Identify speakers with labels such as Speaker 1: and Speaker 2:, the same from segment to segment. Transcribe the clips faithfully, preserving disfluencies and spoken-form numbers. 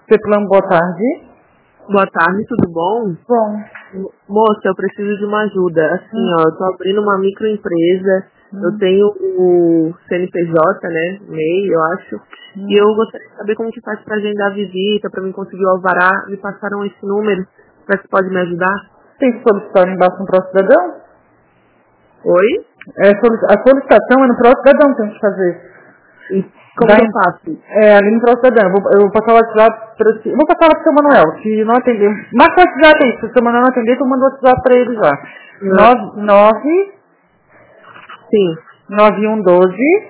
Speaker 1: Ceplan, boa tarde.
Speaker 2: Boa tarde, tudo bom?
Speaker 1: Bom.
Speaker 2: Moça, eu preciso de uma ajuda. Assim,
Speaker 1: hum.
Speaker 2: ó, eu tô abrindo uma microempresa,
Speaker 1: hum.
Speaker 2: eu tenho o C N P J, né, M E I, eu acho,
Speaker 1: hum.
Speaker 2: e eu gostaria de saber como que faz pra agendar a visita, pra mim conseguir o alvará. Me passaram esse número, será que pode me ajudar?
Speaker 1: Tem que solicitar embaixo no próximo cidadão?
Speaker 2: Oi?
Speaker 1: É, a solicitação é no próximo cidadão que tem que fazer.
Speaker 2: E como
Speaker 1: Dá
Speaker 2: que
Speaker 1: em,
Speaker 2: eu faço?
Speaker 1: é, ali no próximo cidadão. Eu vou, eu vou passar o WhatsApp para si. Eu vou passar lá pro seu Manuel. Se não atender, marca o WhatsApp aí. Se o seu Manuel não atender, tu manda o WhatsApp para ele já. nove nove
Speaker 2: Sim.
Speaker 1: nove um doze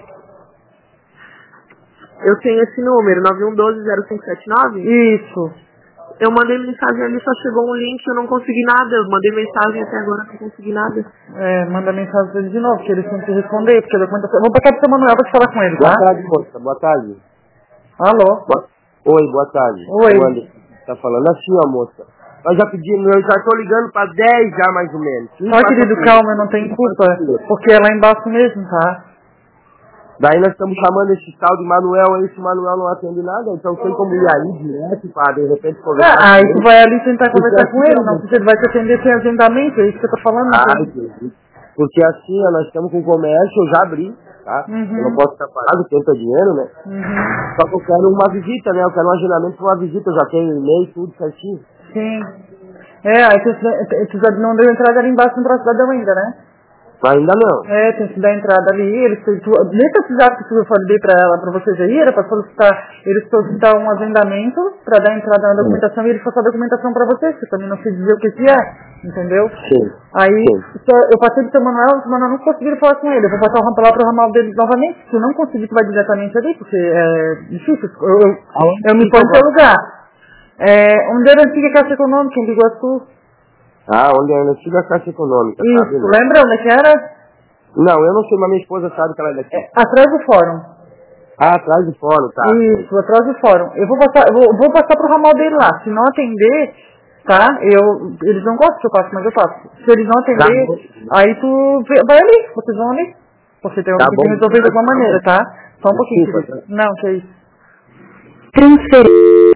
Speaker 2: Eu tenho esse número, nove um um dois zero cinco sete nove?
Speaker 1: Isso.
Speaker 2: Eu mandei mensagem ali, só chegou um link, eu não consegui nada. Eu mandei mensagem até agora, não consegui nada.
Speaker 1: É, manda mensagem pra ele de novo, que eles têm que responder, porque a documentação... Vou passar pro seu Manuel pra te falar com ele, tá?
Speaker 3: Boa tarde, moça. Boa tarde.
Speaker 1: Alô?
Speaker 3: Boa... Oi, boa tarde.
Speaker 1: Oi.
Speaker 3: O Anderson tá falando assim, ó, moça. Nós já pedimos, eu já tô ligando pra dez já, mais ou menos.
Speaker 1: Só, querido, calma, não tem culpa, porque é lá embaixo mesmo, tá?
Speaker 3: Daí nós estamos chamando esse tal de Manuel, esse Manuel não atende nada, então tem como ir aí direto pra de repente conversar
Speaker 1: Ah, aí
Speaker 3: com
Speaker 1: tu
Speaker 3: ele.
Speaker 1: vai ali tentar conversar
Speaker 3: Porque
Speaker 1: com
Speaker 3: assim,
Speaker 1: ele,
Speaker 3: ó,
Speaker 1: não, porque ele vai te atender sem agendamento, é isso que eu tô falando.
Speaker 3: ah,
Speaker 1: Então.
Speaker 3: entendi. Porque assim, ó, nós estamos com comércio, eu já abri, tá?
Speaker 1: Uhum.
Speaker 3: Eu não posso estar parado, tempo é dinheiro, né?
Speaker 1: Uhum.
Speaker 3: Só que eu quero uma visita, né? Eu quero um agendamento para uma visita, eu já tenho e-mail, tudo certinho.
Speaker 1: Sim. É, aí tu, tu já não deu entrada ali embaixo no braço cidadão ainda, né?
Speaker 3: Ainda não.
Speaker 1: É, tem que dar entrada ali, eles, tu, nesse WhatsApp que eu falei pra ela, pra vocês aí, era pra solicitar, eles solicitaram um agendamento pra dar entrada na documentação e eles passaram a documentação pra vocês, que eu também não sei dizer o que que é, entendeu?
Speaker 3: Sim.
Speaker 1: Aí,
Speaker 3: Sim.
Speaker 1: só, eu passei do seu Manuel, o Manuel não conseguiram falar com ele, eu vou passar o lá pro ramal deles novamente, se não conseguir, tu vai diretamente ali, porque é difícil, eu, eu, eu me ponho no seu lugar. É, onde era a antiga Caixa Econômica, em Biguaçu.
Speaker 3: Ah, onde é a antiga Caixa Econômica,
Speaker 1: Isso,
Speaker 3: sabe? Né?
Speaker 1: lembra onde é que era?
Speaker 3: Não, eu não sei, mas minha esposa sabe que ela é daqui.
Speaker 1: É, atrás do fórum.
Speaker 3: Ah, atrás do fórum, tá.
Speaker 1: Isso, atrás do fórum. Eu vou passar, eu vou, vou passar pro ramal dele lá. Se não atender, tá? Eu, eles não gostam que eu passo, mas eu passo. Se eles não atender,
Speaker 3: Tá.
Speaker 1: aí tu vê- vai ali, vocês vão ali. Porque tem,
Speaker 3: Tá
Speaker 1: tem que
Speaker 3: bom.
Speaker 1: resolver de alguma maneira, tá? Só um pouquinho,
Speaker 3: Desculpa,
Speaker 1: querido.
Speaker 3: tá?
Speaker 1: Não, que é isso.
Speaker 4: Transferência.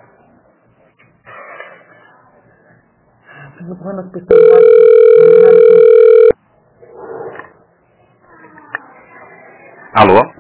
Speaker 1: Eu tô vendo as pessoas lá.
Speaker 4: Alô?